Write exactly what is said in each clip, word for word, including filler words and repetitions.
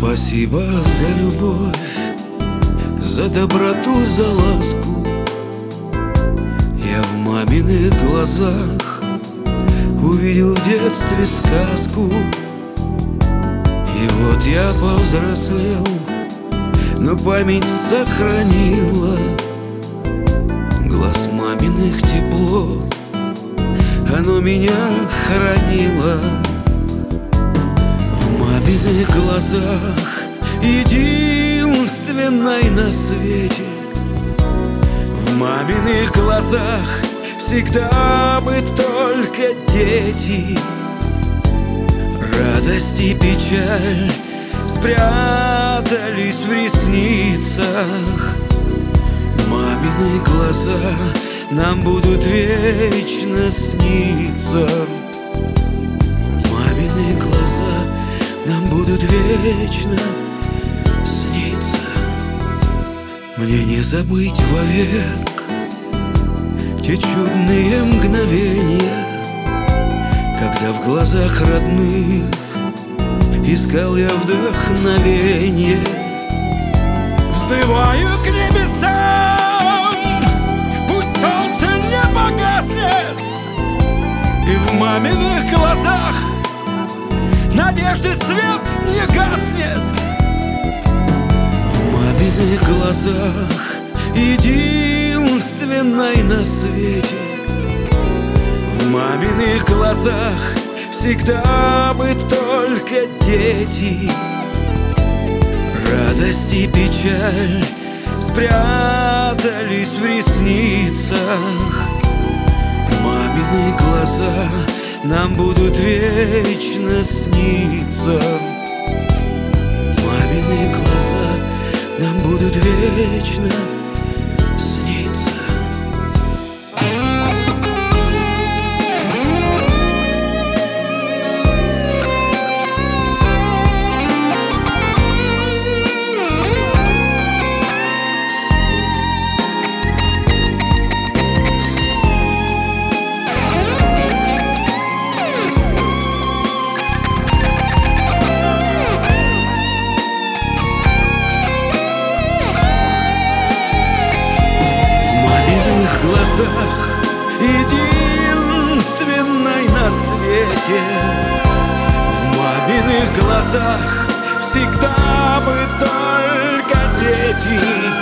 Спасибо за любовь, за доброту, за ласку. Я в маминых глазах увидел в детстве сказку. И вот я повзрослел, но память сохранила глаз маминых тепло, оно меня хранило. В маминых глазах, единственной на свете, в маминых глазах всегда бы только дети. Радость и печаль спрятались в ресницах. Мамины глаза нам будут вечно сниться. Мамины глаза нам будут вечно сниться. Мне не забыть вовек те чудные мгновения, когда в глазах родных искал я вдохновенье. Взываю к небесам, пусть солнце не погаснет, и в маминых глазах надежды свет не гаснет. В маминых глазах, единственной на свете, в маминых глазах всегда бы только дети. Радость и печаль спрятались в ресницах. Мамины глаза нам будут вечно сниться. Мамины глаза нам будут вечно сниться. Единственной на свете, в маминых глазах всегда бы только дети.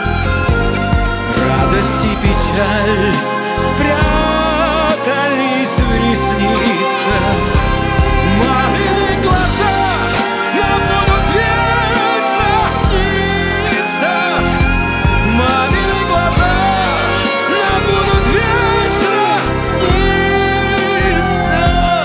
Радость и печаль спрятались в ресницах. Мамины глаза нам будут вечно сниться. Мамины глаза нам будут вечно сниться.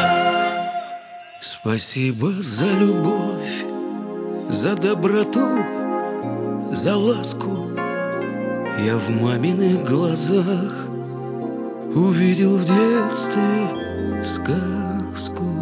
Спасибо за любовь, за доброту, за ласку. Я в маминых глазах увидел в детстве сказку.